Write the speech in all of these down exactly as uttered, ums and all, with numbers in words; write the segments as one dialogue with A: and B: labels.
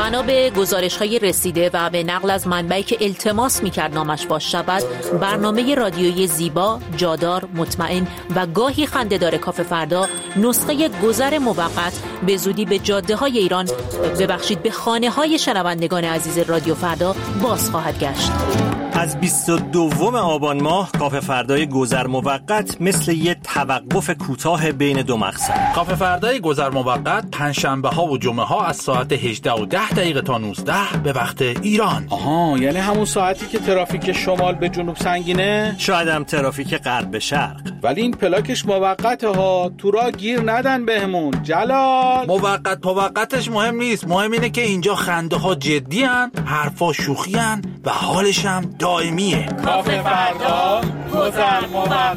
A: بنا به گزارش‌های رسیده و به نقل از منبعی که التماس می‌کرد نامش فاش شود، برنامه رادیویی زیبا، جادار، مطمئن و گاهی خنده‌دار کافه فردا نسخه گذر موقت به زودی به جاده‌های ایران، ببخشید به خانه‌های شنوندگان عزیز رادیو فردا باز خواهد گشت.
B: از بیست و دوم آبان ماه کافه فردای گذر موقت مثل یه توقف کوتاه بین دو مقصد.
C: کافه فردای گذر موقت پنجشنبه ها و جمعه ها از ساعت هجده و ده دقیقه تا نوزده به وقت ایران.
D: آها، یعنی همون ساعتی که ترافیک شمال به جنوب سنگینه؟
B: شاید هم ترافیک غرب به شرق.
D: ولی این پلاکش موقته ها، تو راه گیر ندن بهمون. جلال
C: موقت موقتش مهم نیست، مهم اینه که اینجا خنده ها جدی هن، حرفا شوخی هن و حالش هم دائمیه.
D: کافه فردا گذر موقت.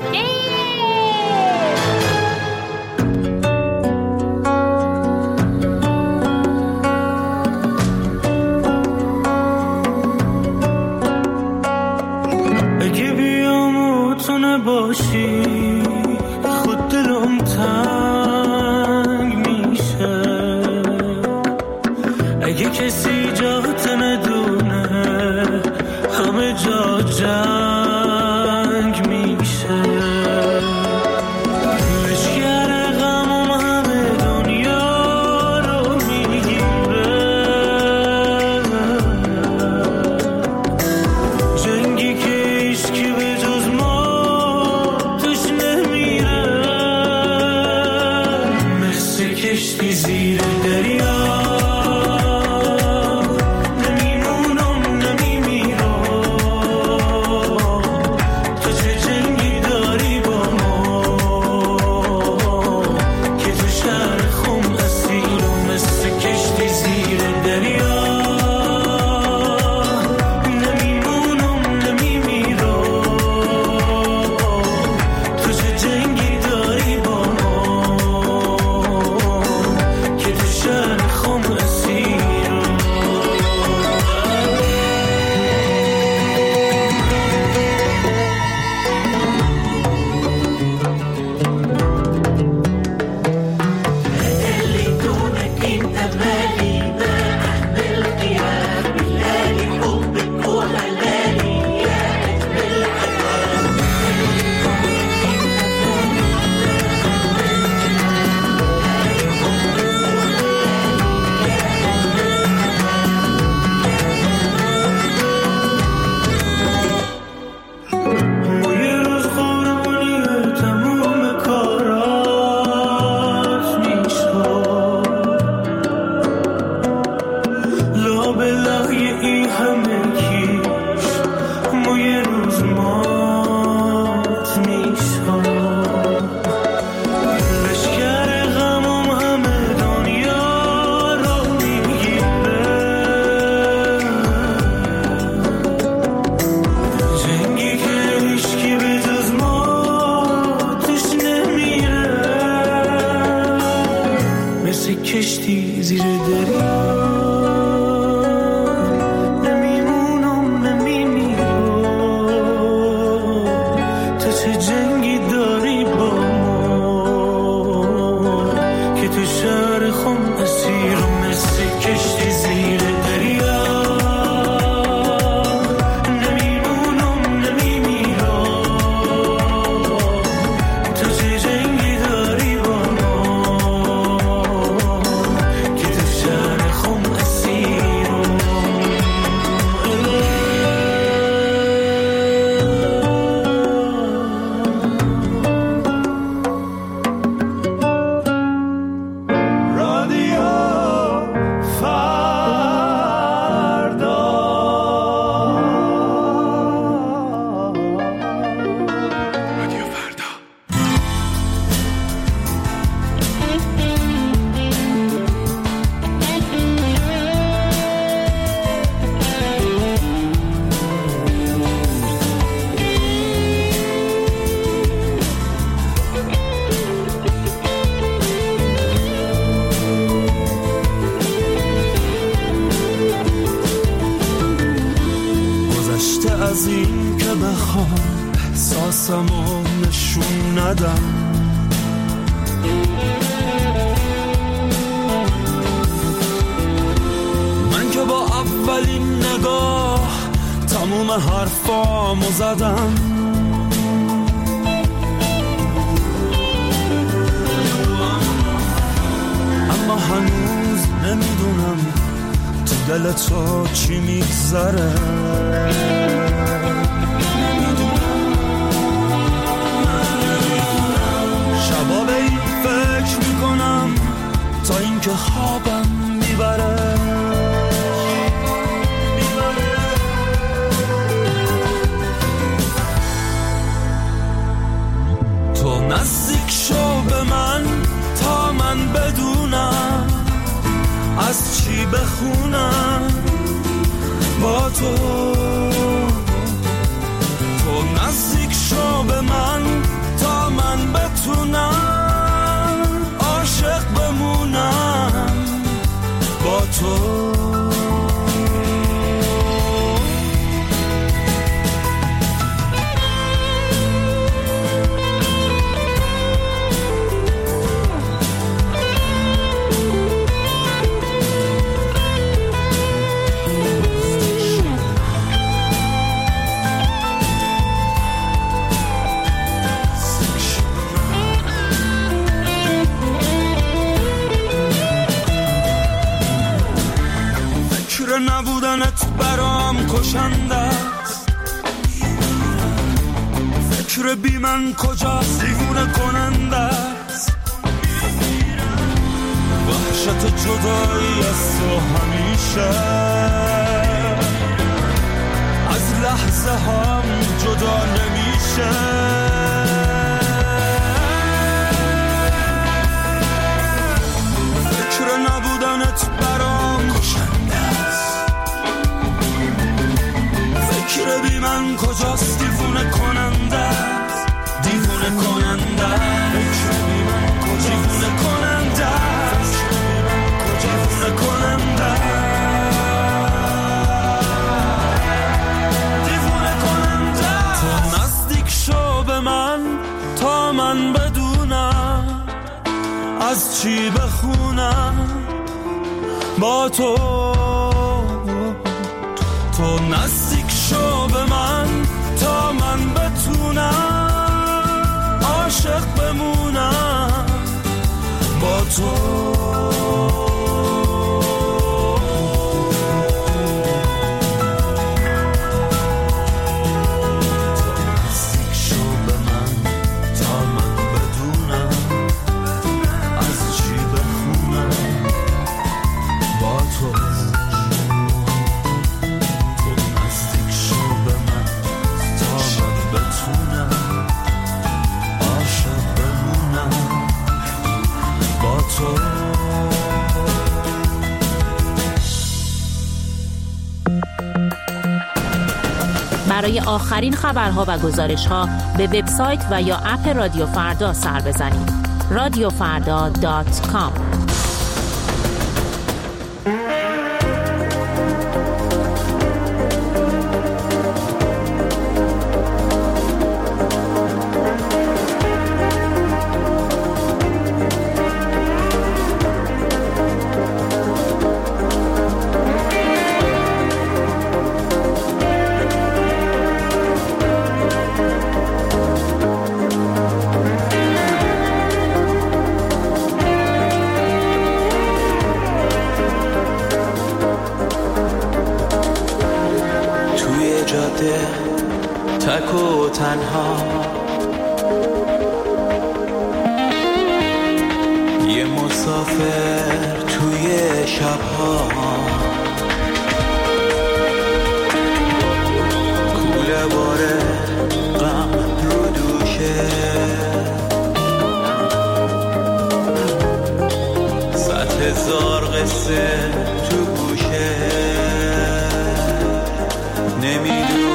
E: اگه بیام تو نباشی خود دلم تنگ میشه، اگه کسی جات ندونه همه جا جنگ میشه، لشگر غمم همه دنیا رو میگیره، جنگی که هیچکی به جز ما توش نمیره، مثل کشتی زیر دریا کشتی زیر دریا نمیمونم نمیمیرم، تو چه جنگی داری با ما که تو شهر خم اسیرم، مثل کشتی زیر دریا نمیمونم نمیمیرم، تو چه جنگی داری با از این که بخوام احساسمو نشون ندم، اولین نگاه تموم حرفامو زدم، اما هنوز نمیدونم تو دل تو چی میگذره. شبا به این فکر میکنم تا اینکه خوابم میبره. تو نزدیک شو به من تا من بدونم از چی بخونم با تو. تو نزدیک شو به من تا من بتونم عاشق بمونم با تو. نبودنت برام کشنده است، فکر بی من کجاست دیوونه کننده است. وحشت جدایی از تو همیشه از لحظه هم جدا نمیشه. فکر نبودنت برام کشنده است، فکر بی من کجاست دیوونه کننده است، دیوونه کننده است. فکر بی من کجاست دیوونه کننده است، دیوونه کننده دیوونه کننده. تو نزدیک شو به من تا من بدونم از چی بخونم با تو. تو نزدیک شو به من تا من بتونم عاشق بمونم با تو.
A: برای آخرین خبرها و گزارش‌ها به وبسایت و یا اپ رادیو فردا سر بزنید. رادیو فردا دات کام.
F: تک و تنها یه مسافر توی شبها، کوله باره غم رو دوشه، صد هزار قصه تو گوشه، نمیدونم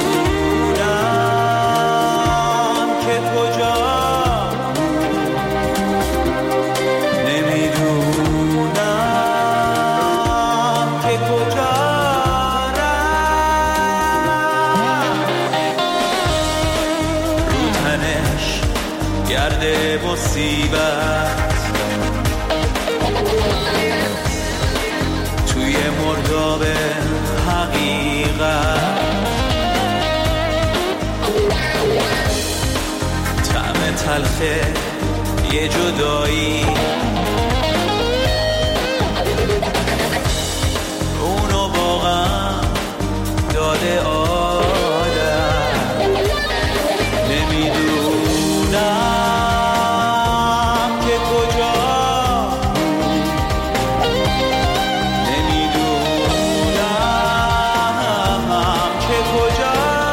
F: که کجا، نمیدونم که کجا رفت، رو تنش گرده مصیبت، توی مردابه حقیقت، طعم تلخه یه جدایی، اونو واقعا داده آدم. نمیدونم که کجا، نمیدونم که کجا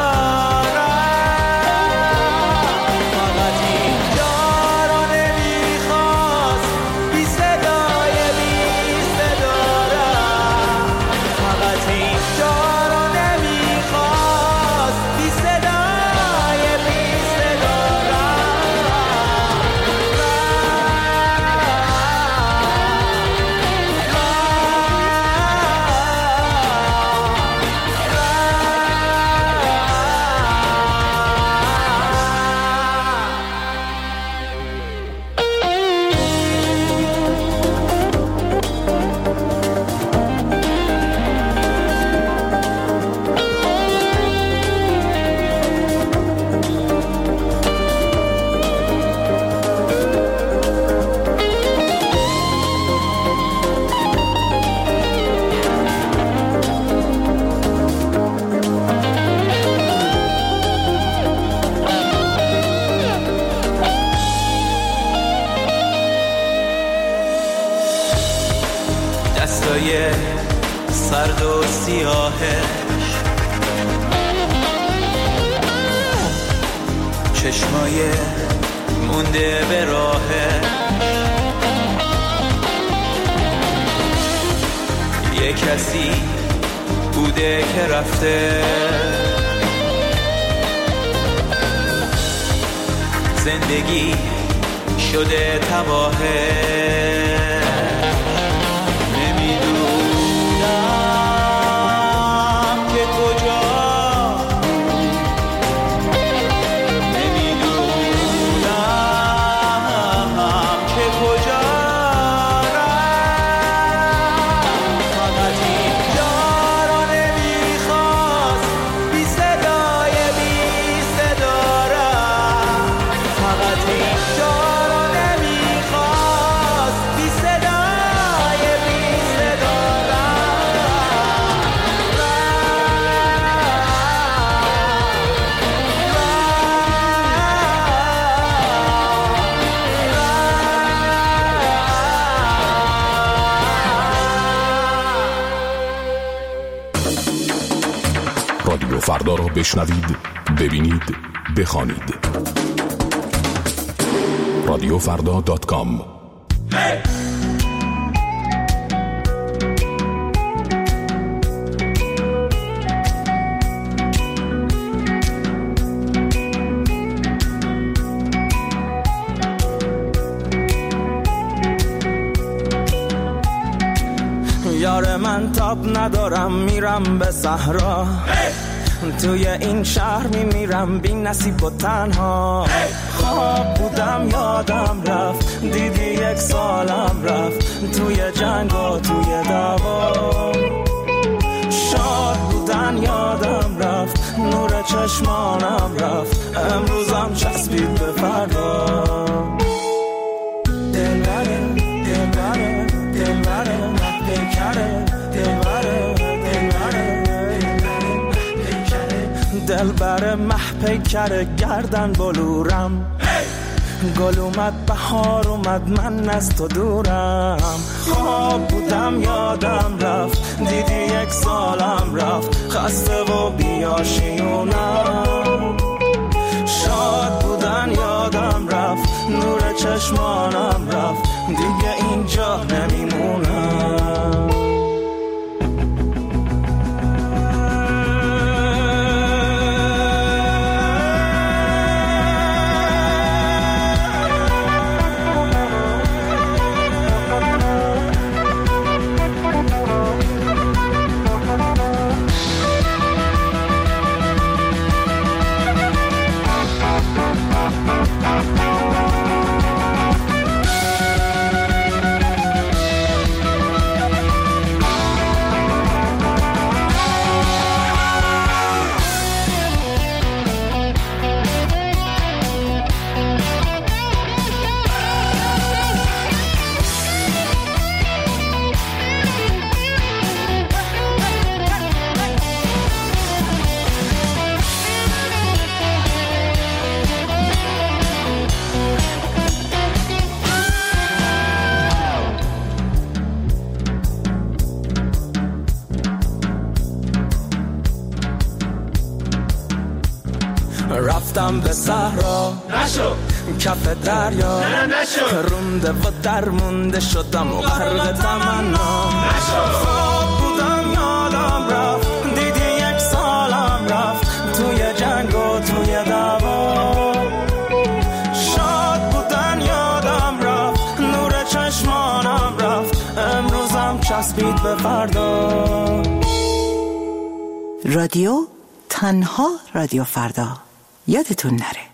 F: رفت، فقط اینجا رو نمیخواست بی صدای بی صدا رفت، فقط اینجا رو نمیخواست بی صدای بی صدا دستای سرد و سیاهش، چشمای مونده به راهش، یه کسی بوده که رفته، زندگی شده تباهه. نمیدونم که کجا، نمیدونم که کجا رفت، فقط اینجا رو نمیخواست بی صدای بی صدا رفت، فقط اینجا رو نمیخواست بی صدای بی صدا
G: رادیو فردا را بشنوید، ببینید، بخوانید. رادیو فردا دات کام.
H: یار من تاب ندارم میرم به صحرا، توی این شهر میمیرم بی نصیب و تنها. خواب بودم یادم رفت، دیدی یک سالم رفت، توی جنگ و توی دعوا. شاد بودن یادم رفت، نور چشمانم رفت، امروزم چسبید به فردا. دلبره دلبره دلبره محبکره، دلبره دلبره دلبره محبکره، گردن بلورم. گل اومد بهار اومد من از تو دورم. خواب بودم یادم رفت، دیدی یک سالم رفت، خسته و بیاشیونم. شاد بودن یادم رفت، نور چشمانم رفت، دیگه اینجا نمیمونم. رفتم به صحرا
E: نشو
H: کف دریا
E: نه نشو
H: رونده و درمونده شدم و غرق تمنا
E: نشو
H: خواب بودم یادم رفت دیدی یک سالم رفت توی جنگ و توی دعوا شاد بودن یادم رفت نور چشمانم رفت امروزم چسبید به فردا.
I: رادیو تنها رادیو فردا یادتون نره.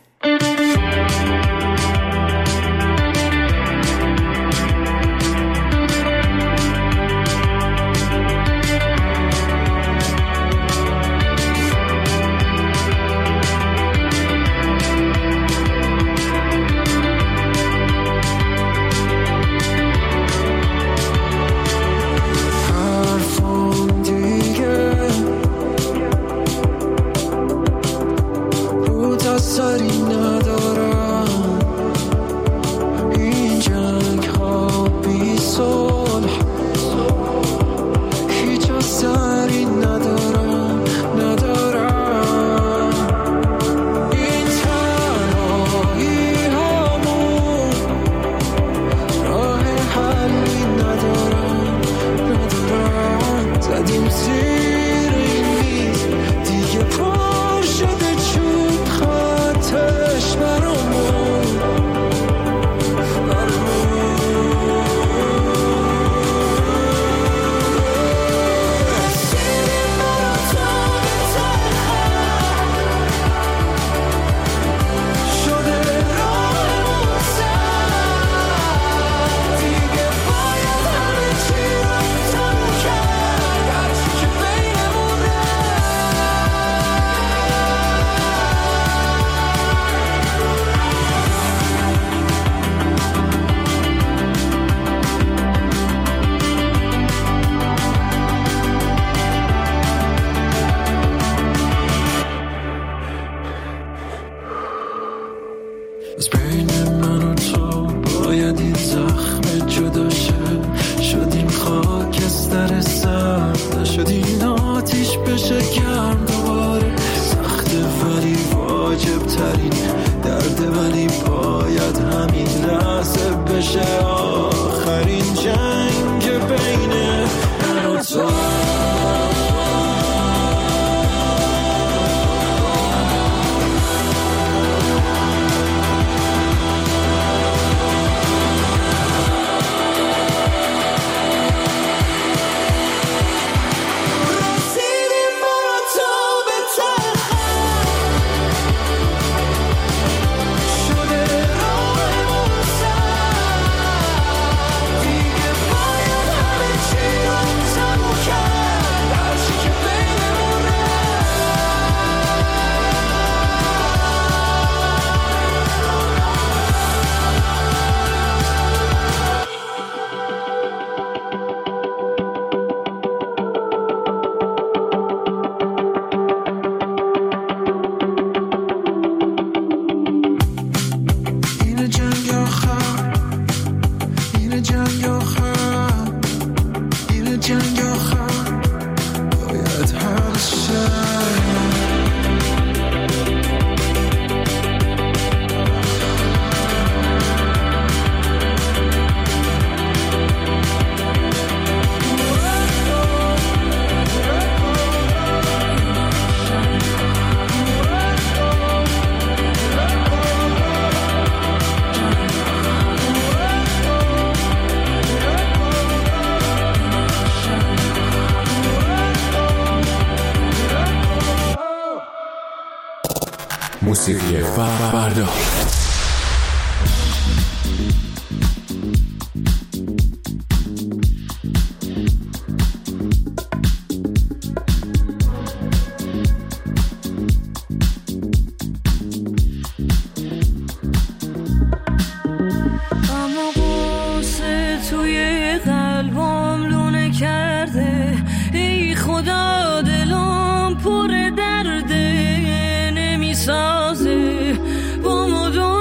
G: موسیقی فردا.
J: با مدام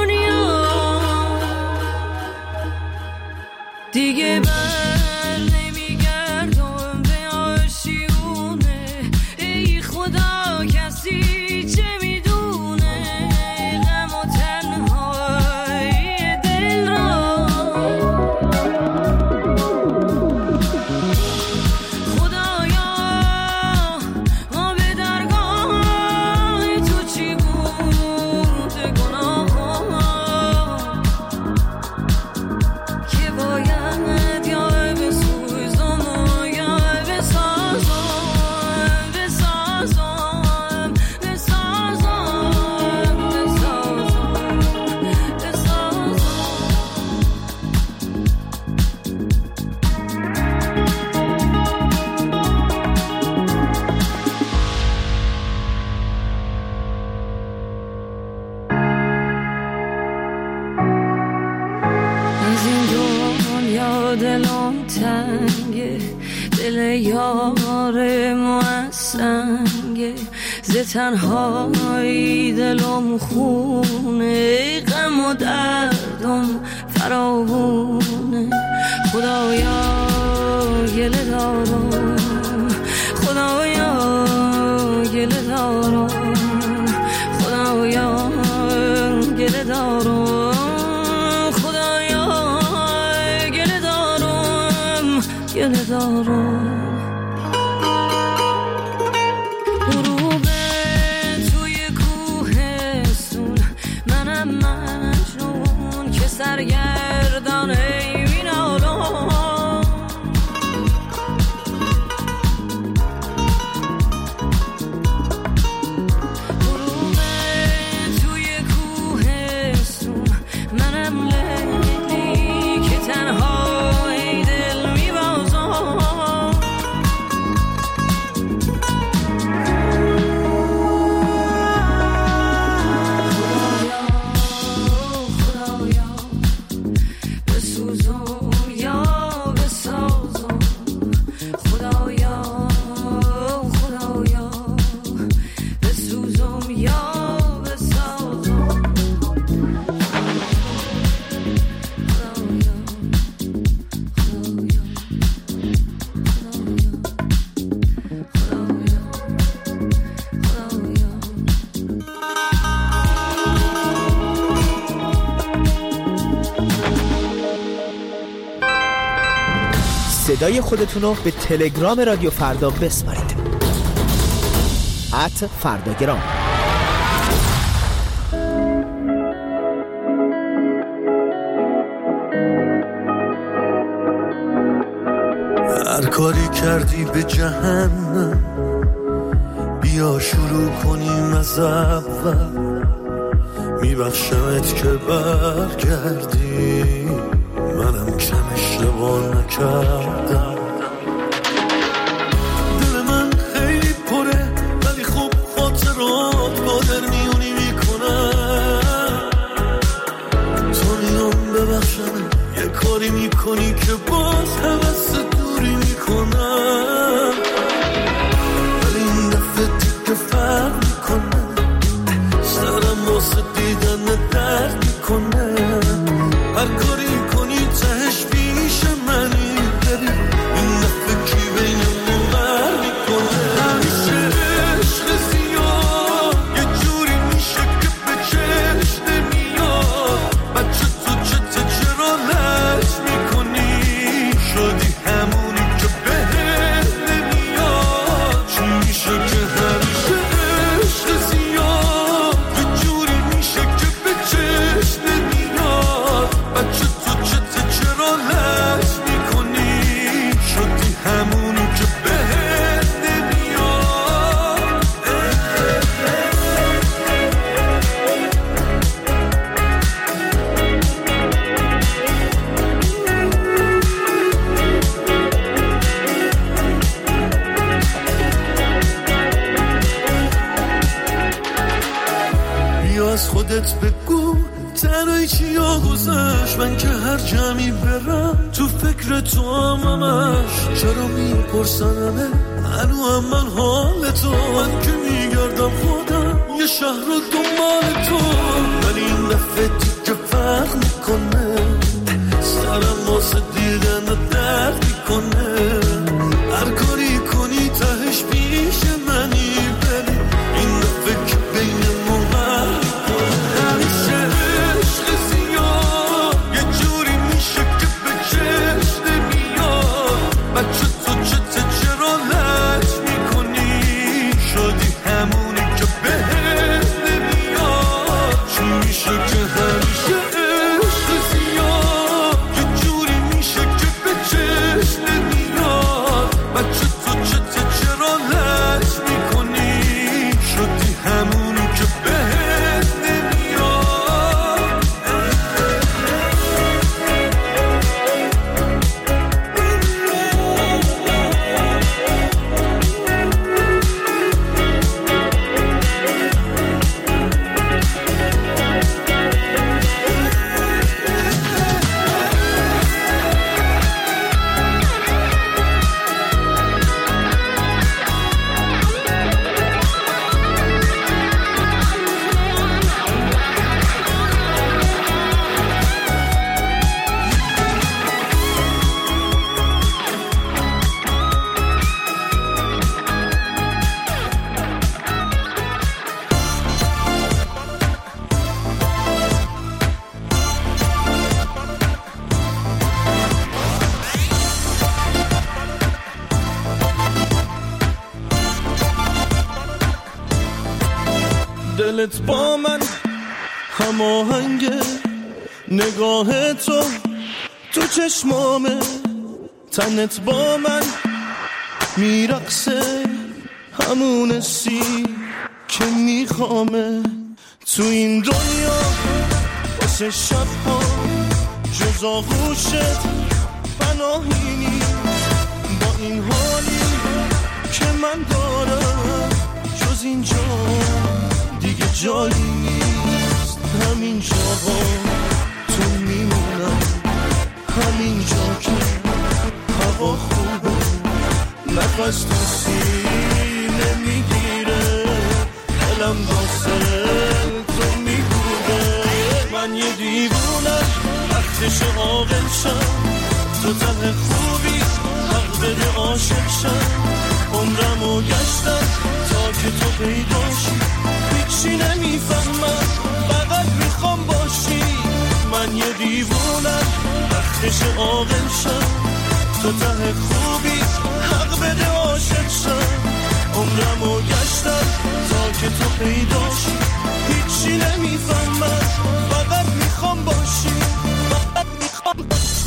J: یار موسنگه ز تنهایی دلم خونه غم و دردم فراوونه خدایا گله دارم خدایا گله دارم خدایا گله دارم خدایا گله دارم گله دارم سرگردان ای نالم غروب توی کوهستون منم لیلی که تنها ای دل میبازم
K: صدای خودتون رو به تلگرام رادیو فردا بسپارید ات فرداگرام.
E: هر کاری کردی به جهنم بیا شروع کنیم از اول میبخشمت که برگردی منم کم اشتباه نکردم دل من خیلی پره ولی خوب خاطرات قادر میونی میکنم تو میام ببخشم یه کاری میکنی که باز حوث دوری میکنم ولی این دفعه دیگه فرق میکنه سرم واسه دیدن درد میکنه هر کاری کنی تهش پیش منی بری این دفعه کی بینمون بر میکنه همیشه عشق زیاد یه جوری میشه که به چشم نمیاد بچه تو چته چرا لج میکنی شدی همونی که بهت نمیاد چی میشه که همیشه عشق زیاد یه جوری میشه که به چشم نمیاد بچه تو چته چرا لج میکنی شدی همونی که بهت نمیاد بیا از خودت بگو تنهایی چیا گذشت من که هر جمعی برم تو فکر تو هم همش چرا میپرسنمه هنو هم من حال تو من که میگردم خودم یه شهر رو دنبال تو ولی این دفعه دیگه فرق میکنه سرم واسه دیدن و درد میکنه هر کاری کنی تهش پیش منی بری این دفعه که بینمون بر میکنه همیشه عشق زیاد یه جوری میشه که به چشم نمیاد بچه تو چته چرا لج میکنی شدی همونی که بهت نمیاد چی میشه که همیشه عشق زیاد یه جوری میشه که به چشم نمیاد بچه
L: دلت با من هماهنگه، نگاه تو تو چشمامه، تنت با من میرقصه، همون سی که میخوامه. تو این دنیا واسه شبها جز آغوشت پناهی نیست، با این حالی که من دارم جز اینجا دیگه جایی نیست. همین جاها تو میمونم، همین جا که هوا خوبه، نفس تو سینه میگیره، دلم واسه تو میگوده. من یه دیوونم وقتش عاقل شم، تو ته خوبی حق بده عاشق شم. عمرمو گشتم تا که تو پیداشی، هیچی نمیفهمم فقط میخوام باشی. من یه دیوونم وقتش عاقل شم، تو ته خوبی حق بده عاشق شم. عمرمو گشتم تا که تو پیداشی، هیچی نمیفهمم فقط میخوام باشی، فقط میخوام باشی.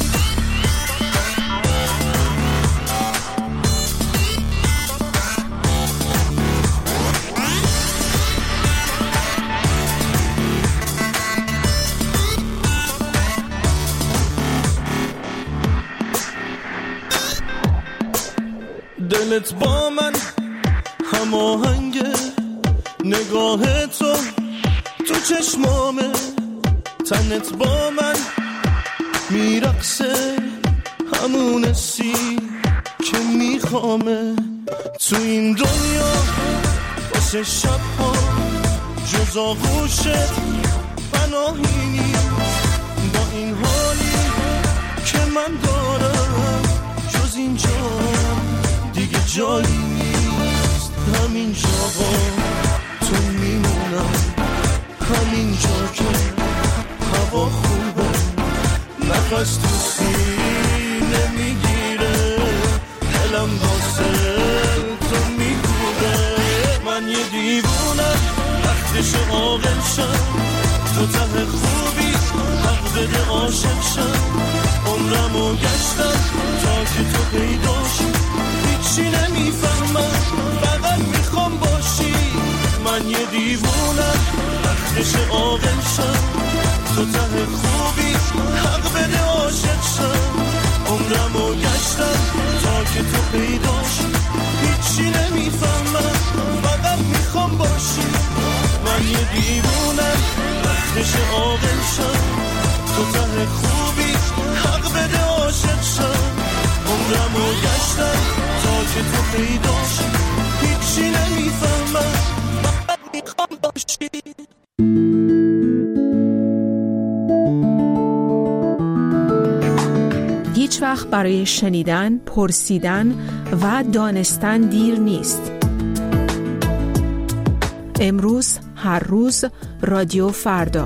L: دلت با من هماهنگه، نگاه تو تو چشمامه، تنت با من میرقصه، همون سی که میخوامه. تو این دنیا واسه شبها جز آغوشت پناهی نیست، با این حالی که من دارم جز اینجا دیگه جایی نیست. همین جاها تو میمونم، همین جا که هوا خوبه، نفس تو سینه میگیره، دلم واسه تو میگوده. من یه دیوونم وقتش عاقل شم، تو ته خوبی حق بده عاشق شم. عمرمو گشتم تا که تو پیداشی، هیچی نمیفهمم فقط میخوام باشی. من یه دیوونم وقتش عاقل شم، تو ته خوبی حق بده عاشق شم. عمرمو گشتم تا که تو پیداشی، هیچی نمیفهمم فقط میخوام باشی. من یه دیوونم وقتش عاقل شم، تو ته خوبی حق بده عاشق شم. عمرمو گشتم تا که تو پیداشی، هیچی نمیفهمم فقط میخوام باشی.
M: هیچ وقت برای شنیدن، پرسیدن و دانستن دیر نیست. امروز، هر روز، رادیو فردا.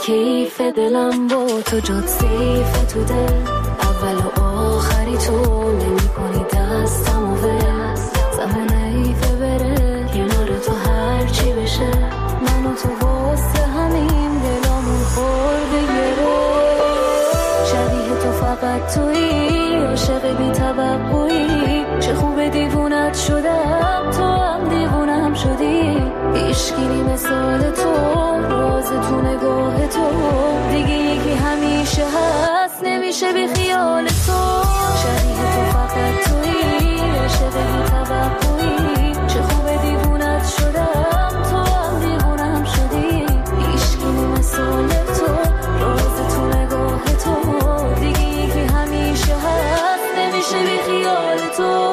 N: کیف دلم با تو جات سیف تو دل اول و آخری تو نمی کنی دستم و ول زمان ایفه بره کنار تو هر چی بشه من و تو واسه همین دلامون خورده گره شبیه تو فقط تویی عاشق بی توقعی چه خوب دیوونت شدم تو هم دیوونم شدی عشقی مثال تو راز تو نگاه تو دیگه یکی همیشه هست نمیشه بی خیال تو شبیه تو فقط تویی عاشق بی توقعی چه خوب دیوونت شدم تو هم دیوونم شدی عشقی مثال تو راز تو نگاه تو دیگه یکی همیشه هست نمیشه بی خیال تو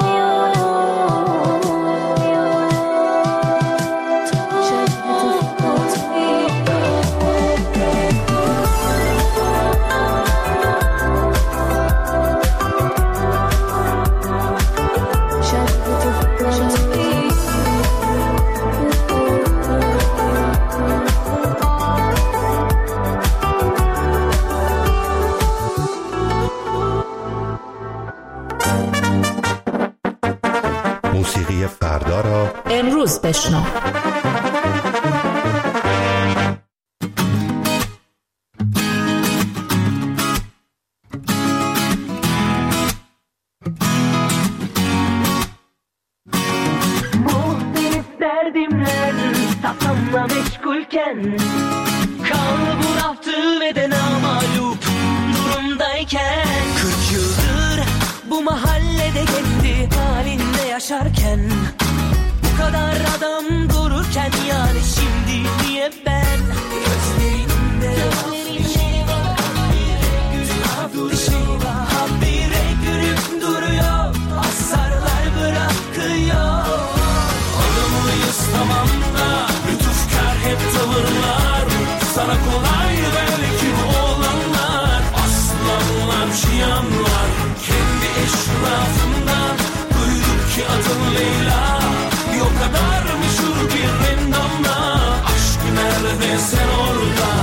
O: موسیقی فردا را
A: امروز بشنو.
F: Muhtelif derdimler kafamla meşgulken kal bu raftı ve de namalup durumdayken kırk yıldır bu mahallede kendi halinde yaşarken bu kadar adam dururken yani şimdi niye ben gözlerinde bir şey var bir şey var habire gülüp duruyor asarlar bırakıyor adamıyız tamam da lütufkar hep tavırlar sana kolay belki bu olanlar aslanlar şiyanlar kendi eşrafından duyduk ki adın Leyla bir o kadar meşhur bir endamla aşk nerede sen orada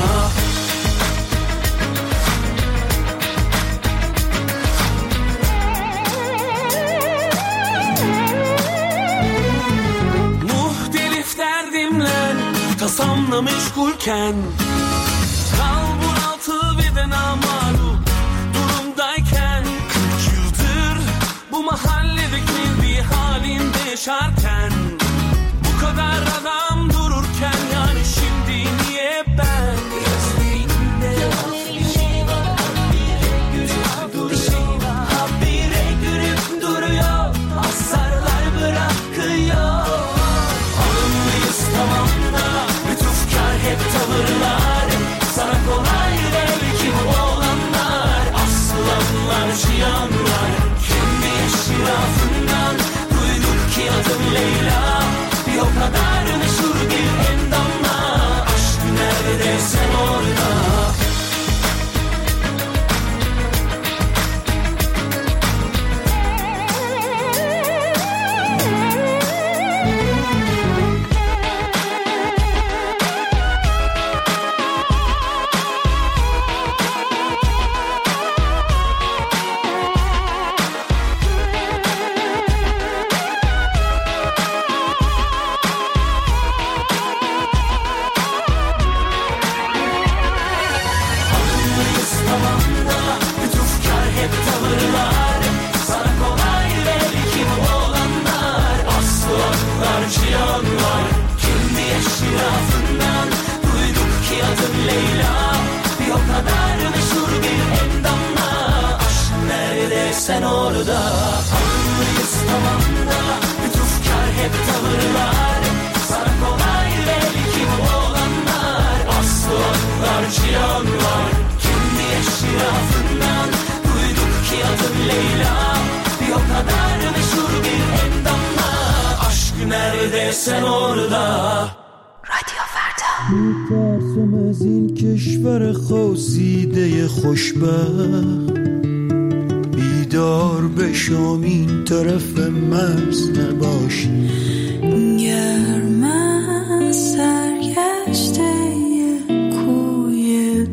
F: muhtelif derdimle tasamla meşgulken kal bunaltı ve de namalup durumdayken kırk yıldır bu mahallede kendi halinde yaşarken bu kadar adam dururken yani şimdi niye ben gözlerinde bir şey var habire bir şey var habire gülüp duruyor asarlar bırakıyor alımlıyız tamam da lütufkar hep tavırlar sana kolay belki bu olanlar aslanlar şiyanlar kendi eşrafından duyduk ki adın Leyla bir o kadar meşhur bir endamla aşk nerede sen orada sen orada anlıyız tamam da lütufkar hep tavırlar sana kolay belki bu olanlar aslanlar cihanlar kendi eşrafından duyduk ki adın Leyla bir o kadar meşhur bir endamla aşk nerede sen orada
N: رادیو فردا
P: میترسم از این کشور خاصیده خوشبخت بیدار بشم این طرف مرز نباشی
Q: گر من سرگشته کوی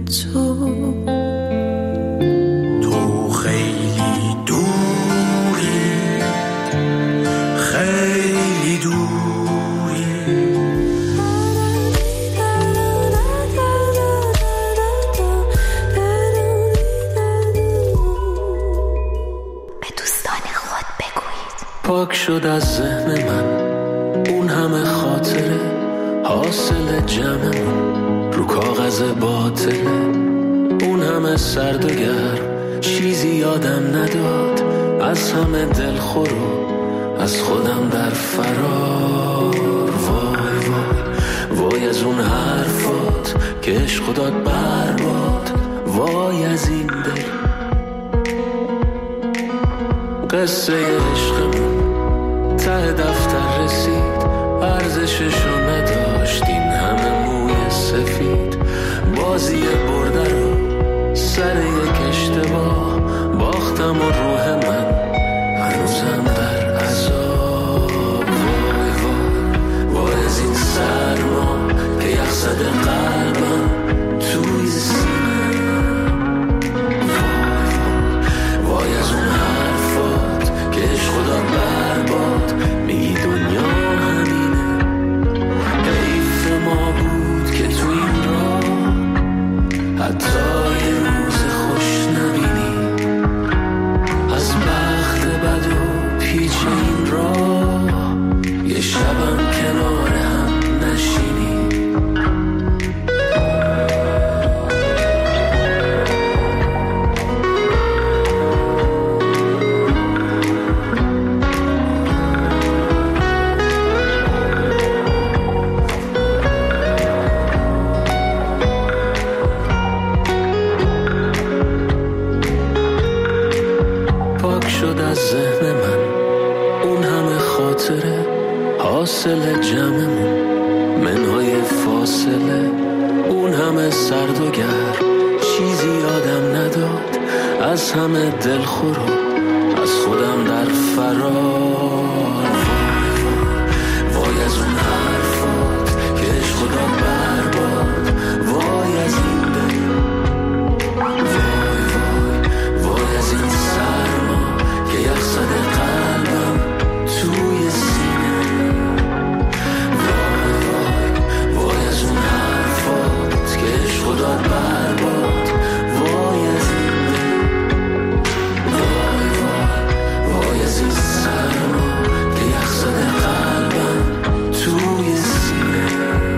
Q: پاک شد از ذهن من اون همه خاطره حاصل جمعمون رو کاغذ باطله، اون همه سرد و گرم چیزی یادم نداد، از همه دلخور و از خودم در فرار. وای وای وای از اون حرفات که عشق داد برباد، وای از این دل قصه عشقمون ته دفتر رسید، ارزششو نداشت این همه موی سفید، بازی برده رو سر یک اشتباه باختم و روح من هنوزم در عذاب. وای وای وای از این سرما که یخ زده قلبم توی سینه، وای وای وای از اون حرفات که عشق خدا برباد، میگی دنیا همینه، حیف ما بود که تو این راه حتی یه روز خوش نبینی، از بخت بد و پیچ این راه یه شبم کنار هم نشینی. ذهن من اون همه خاطره حاصل جمعمون، منهای فاصله اون همه سرد و گرم چیزی یادم نداد، از همه دلخور و از خودم در فرار. وای وای از اون حرفات که عشق خدا برباد، وای از این دل، وای وای وای از این سرما که یخ زده قلبم توی سینه، وای وای وای از اون حرفات که عشق خدا برباد، وای از این دل، وای وای وای از این سرما که یخ زده قلبم توی سینه.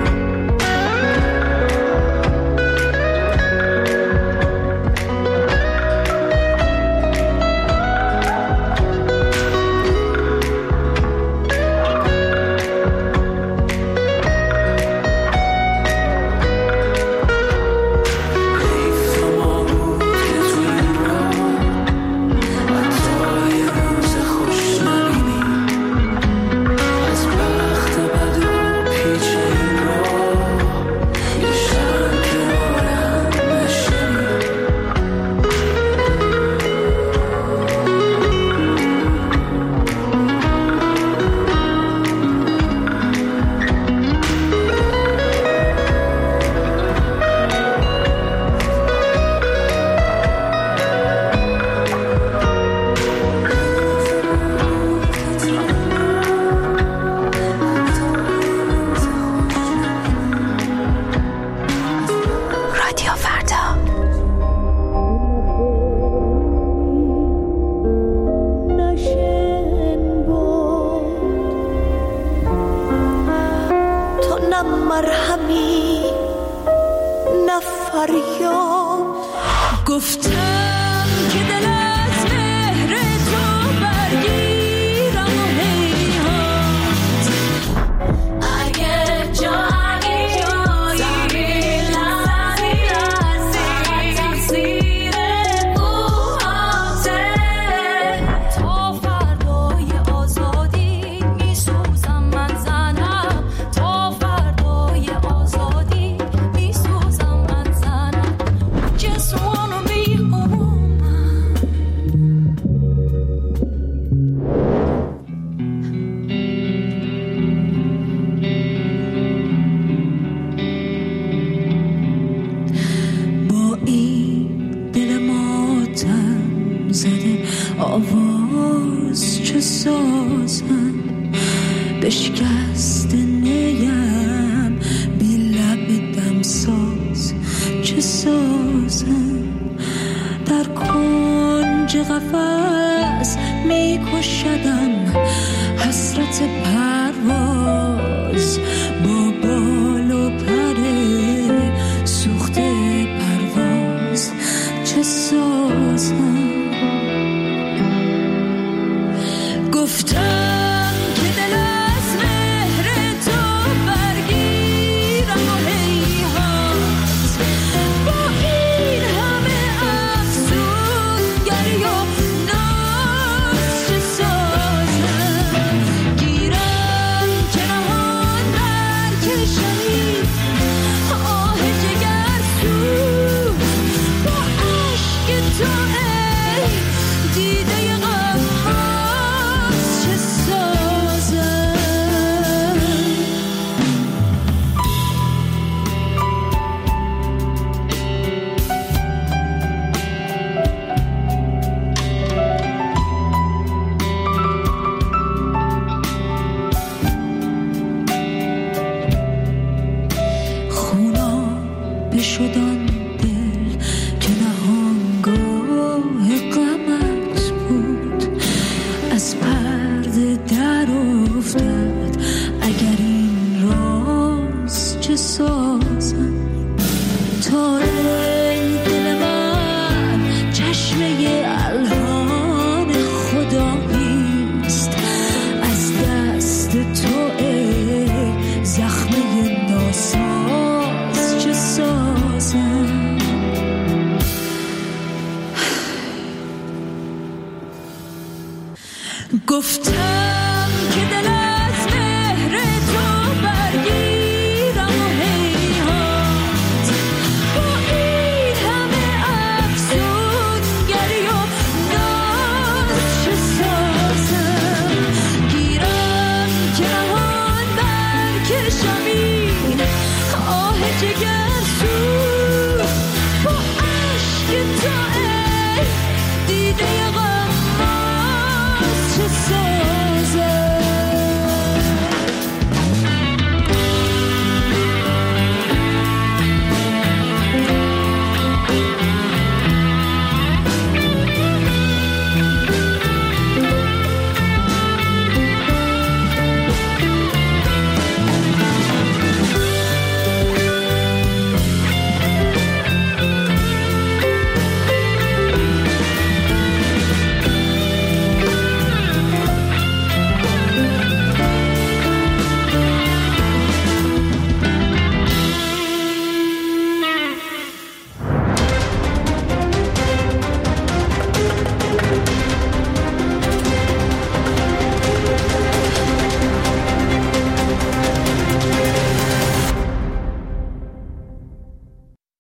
R: بشکست نیم بی لب دمساز چه سازم در کنج گنج قفس میکشدم حسرت پرواز با بال و پر سوخته پرواز چه سازم گفتم که دل از مهر تو برگیرم و هیهات با این همه افسونگری و ناز چه سازم گیرم که نهان برکشمی آه جگر سوز با عشق تو ای دیده غماز چه سازم خونا بشدان دل که نهانگاه غمت بود از پرده در افتاد اگر این راز چه سازم تا ای دل من چشمه الهان خداییست از دست تو ای زخمه ناساز چه سازم گفتم